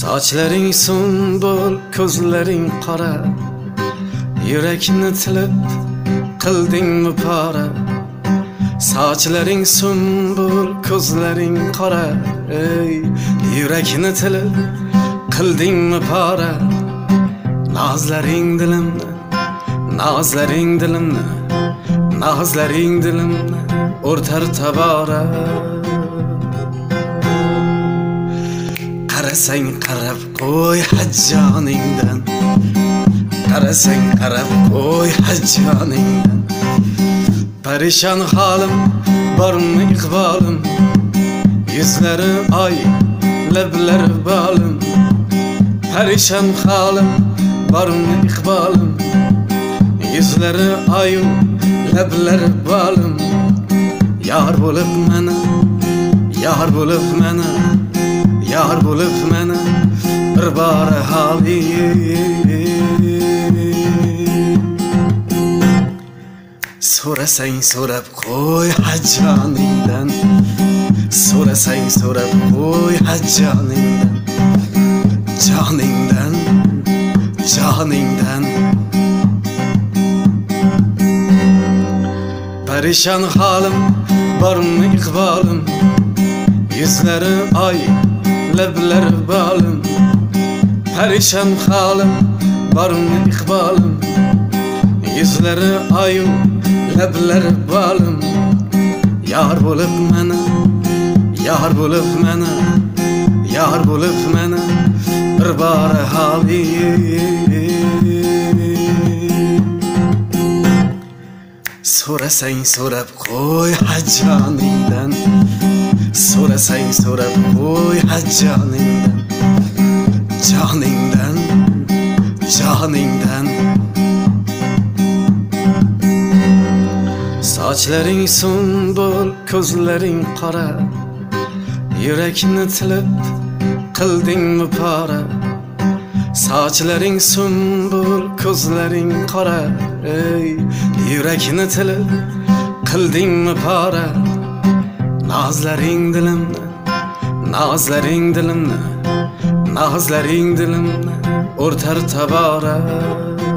Sochlaring sunbul, ko'zlaring qora, yurakni tilib qildingmi pora. Sochlaring sunbul, ko'zlaring qora, yurakni tilib qildingmi pora. Nazlaring dilimni, nazlaring dilimni, nazlaring dilimni o'rtar tabora. Qarasang qarab qo'y hajjoningdan, qarasang qarab qo'y hajjoningdan. Parishon holim, bormi iqbolim, yuzlari oy, lablari bolim. Parishon holim, bormi iqbolim, yuzlari oy, lablari bolim. Yar bo'lib meni, yar bo'lib meni, yar bo'lib meni bir bora hali. So'rasang so'rab qo'y hajjoningdan, so'rasang so'rab qo'y hajjoningdan, joningdan, joningdan. Parishon holim, bormi iqbolim, yuzlari oy, lablari bolim. Parishon holim, bormi iqbolim, yuzlari oy, lablari bolim. Yar bo'lib meni, yar bo'lib meni, yar bo'lib meni bir bora hali. So'rasang so'rab qo'y hajjoningdan, so'rasang so'rab qo'y hajjoningdan, joningdan, joningdan. Sochlaring sunbul, ko'zlaring qora, yurakni tilib qildingmi pora. Sochlaring sunbul, ko'zlaring qora, yurakni tilib qildingmi pora. Nazlaring dilimni, nazlaring dilimni, nazlaring dilimni o'rtar tabora.